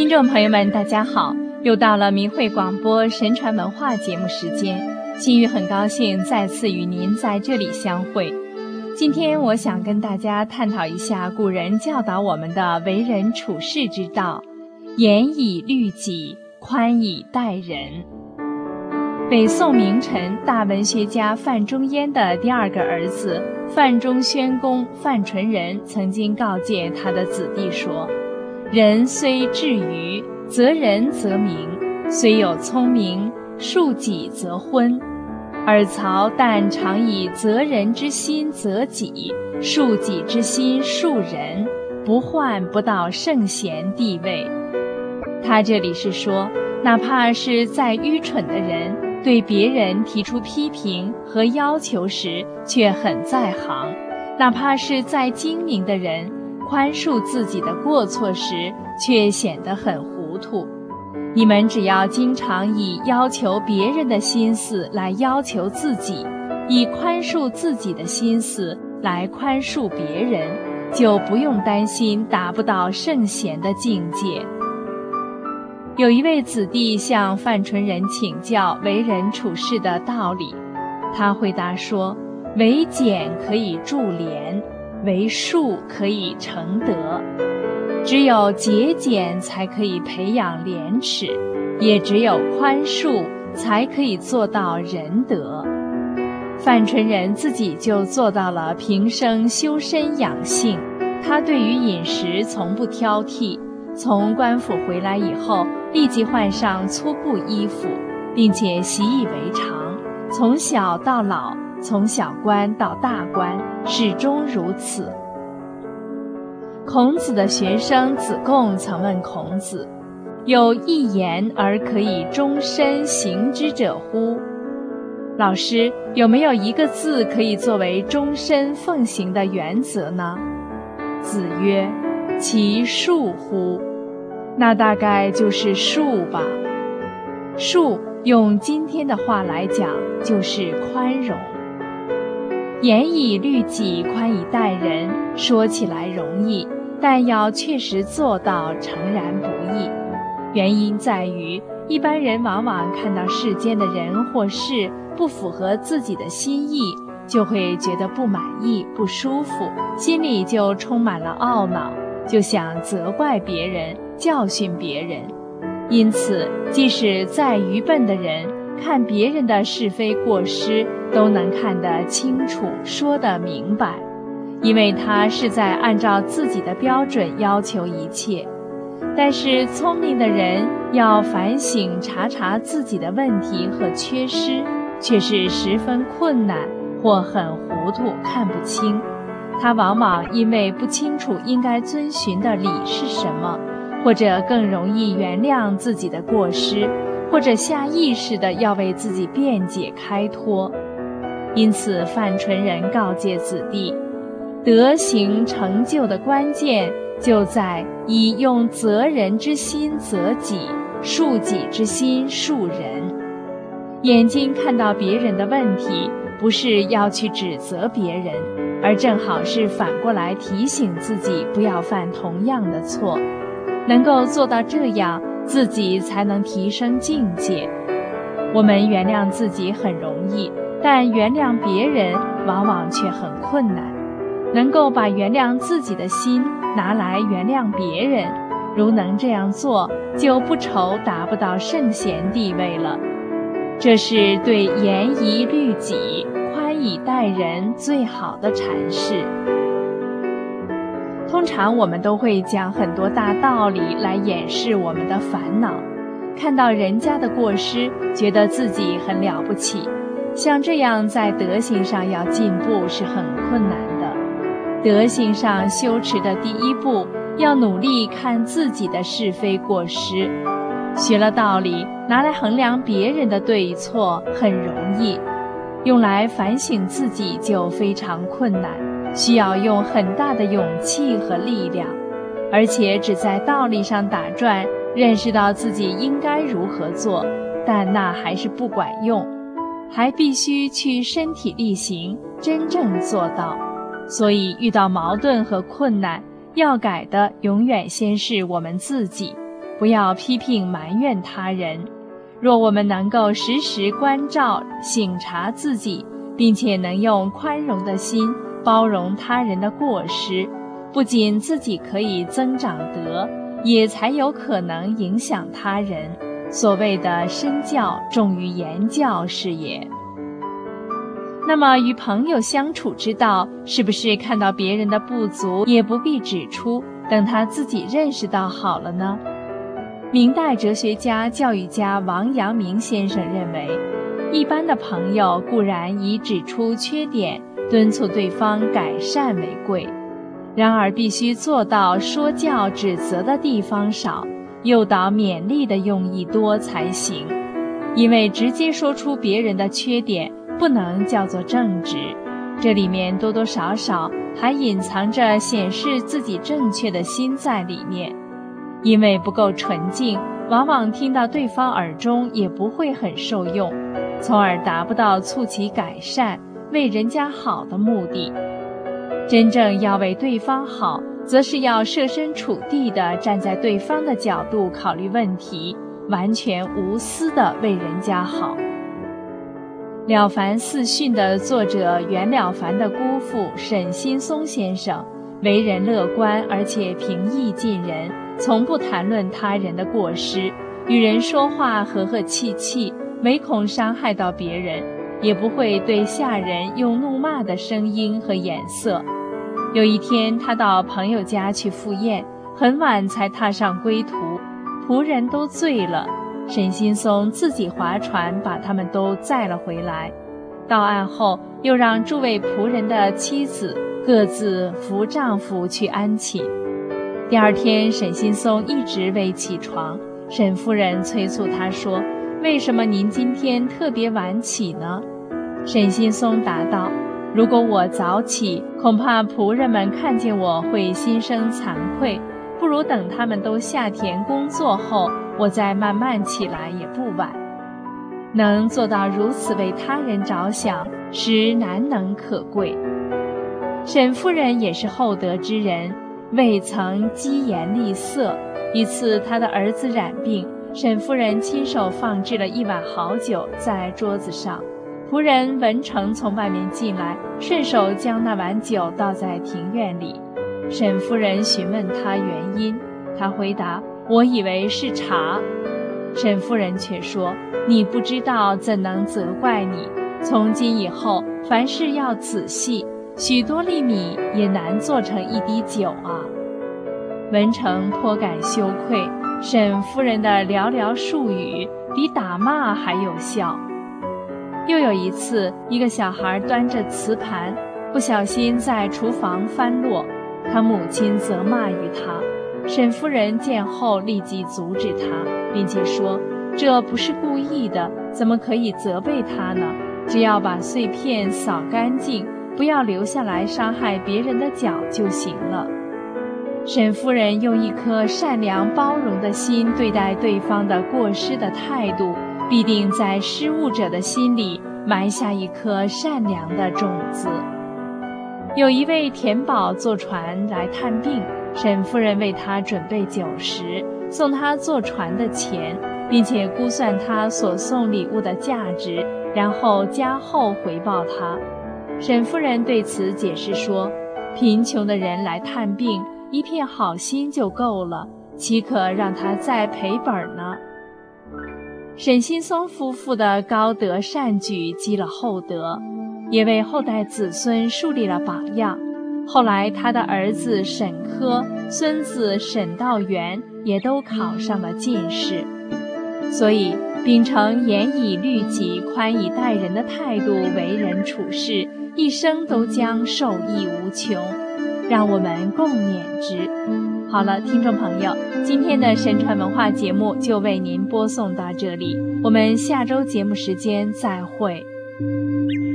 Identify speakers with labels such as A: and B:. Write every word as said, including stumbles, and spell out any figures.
A: 听众朋友们大家好，又到了明慧广播神传文化节目时间，心语很高兴再次与您在这里相会。今天我想跟大家探讨一下古人教导我们的为人处事之道，严以律己，宽以待人。北宋名臣大文学家范仲淹的第二个儿子范仲宣公范纯仁曾经告诫他的子弟说，人虽智愚，则人则明；虽有聪明，恕己则昏。尔曹但常以责人之心责己，恕己之心恕人，不患不到圣贤地位。他这里是说，哪怕是再愚蠢的人，对别人提出批评和要求时却很在行，哪怕是再精明的人，宽恕自己的过错时却显得很糊涂。你们只要经常以要求别人的心思来要求自己，以宽恕自己的心思来宽恕别人，就不用担心达不到圣贤的境界。有一位子弟向范纯仁请教为人处事的道理，他回答说，为俭可以助廉，为恕可以成德。只有节俭才可以培养廉耻，也只有宽恕才可以做到仁德。范纯仁自己就做到了平生修身养性，他对于饮食从不挑剔，从官府回来以后立即换上粗布衣服，并且习以为常，从小到老，从小官到大官，始终如此。孔子的学生子贡曾问孔子，有一言而可以终身行之者乎？老师，有没有一个字可以作为终身奉行的原则呢？子曰，其恕乎？那大概就是恕吧。恕用今天的话来讲，就是宽容。严以律己，宽以待人，说起来容易，但要确实做到诚然不易。原因在于，一般人往往看到世间的人或事不符合自己的心意，就会觉得不满意、不舒服，心里就充满了懊恼，就想责怪别人、教训别人。因此，即使再愚笨的人，看别人的是非过失都能看得清楚，说得明白，因为他是在按照自己的标准要求一切。但是聪明的人要反省查查自己的问题和缺失，却是十分困难，或很糊涂，看不清。他往往因为不清楚应该遵循的理是什么，或者更容易原谅自己的过失，或者下意识地要为自己辩解开脱。因此范纯仁告诫子弟，德行成就的关键就在以用责人之心责己，恕己之心恕人。眼睛看到别人的问题，不是要去指责别人，而正好是反过来提醒自己不要犯同样的错。能够做到这样，自己才能提升境界。我们原谅自己很容易，但原谅别人往往却很困难。能够把原谅自己的心拿来原谅别人，如能这样做，就不愁达不到圣贤地位了。这是对严以律己，宽以待人最好的阐释。通常我们都会讲很多大道理来掩饰我们的烦恼，看到人家的过失，觉得自己很了不起。像这样在德行上要进步是很困难的。德行上修持的第一步，要努力看自己的是非过失。学了道理，拿来衡量别人的对错很容易，用来反省自己就非常困难，需要用很大的勇气和力量，而且只在道理上打转，认识到自己应该如何做，但那还是不管用，还必须去身体力行，真正做到。所以遇到矛盾和困难，要改的永远先是我们自己，不不要批评埋怨他人。若我们能够时时关照省察自己，并且能用宽容的心包容他人的过失，不仅自己可以增长德，也才有可能影响他人。所谓的身教重于言教是也。那么与朋友相处之道，是不是看到别人的不足也不必指出，等他自己认识到好了呢？明代哲学家、教育家王阳明先生认为，一般的朋友固然以指出缺点、敦促对方改善为贵，然而必须做到说教指责的地方少，诱导勉励的用意多才行。因为直接说出别人的缺点不能叫做正直，这里面多多少少还隐藏着显示自己正确的心在里面。因为不够纯净，往往听到对方耳中也不会很受用，从而达不到促其改善、为人家好的目的。真正要为对方好，则是要设身处地地站在对方的角度考虑问题，完全无私地为人家好。《了凡四训》的作者袁了凡的姑父沈新松先生，为人乐观而且平易近人，从不谈论他人的过失，与人说话和和气气，唯恐伤害到别人，也不会对下人用怒骂的声音和眼色。有一天，他到朋友家去赴宴，很晚才踏上归途，仆人都醉了，沈新松自己划船把他们都载了回来。到岸后，又让诸位仆人的妻子各自扶丈夫去安寝。第二天，沈新松一直未起床，沈夫人催促他说：“为什么您今天特别晚起呢？”沈新松答道：“如果我早起，恐怕仆人们看见我会心生惭愧，不如等他们都下田工作后，我再慢慢起来也不晚。”能做到如此为他人着想，实难能可贵。沈夫人也是厚德之人，未曾疾言厉色。一次她的儿子染病，沈夫人亲手放置了一碗好酒在桌子上。仆人文成从外面进来，顺手将那碗酒倒在庭院里。沈夫人询问他原因，他回答：“我以为是茶。”沈夫人却说：“你不知道，怎能责怪你？从今以后，凡事要仔细，许多粒米也难做成一滴酒啊。”文成颇感羞愧，沈夫人的寥寥数语比打骂还有效。又有一次，一个小孩端着瓷盘，不小心在厨房翻落，他母亲责骂于他。沈夫人见后立即阻止他，并且说：“这不是故意的，怎么可以责备他呢？只要把碎片扫干净，不要留下来伤害别人的脚就行了。”沈夫人用一颗善良包容的心对待对方的过失的态度，必定在施物者的心里埋下一颗善良的种子。有一位田宝坐船来探病，沈夫人为他准备酒食，送他坐船的钱，并且估算他所送礼物的价值，然后加厚回报他。沈夫人对此解释说：“贫穷的人来探病，一片好心就够了，岂可让他再赔本呢？”沈新松夫妇的高德善举积了厚德，也为后代子孙树立了榜样。后来他的儿子沈科、孙子沈道元也都考上了进士。所以秉承严以律己、宽以待人的态度为人处事，一生都将受益无穷，让我们共勉之。好了，听众朋友，今天的神传文化节目就为您播送到这里，我们下周节目时间再会。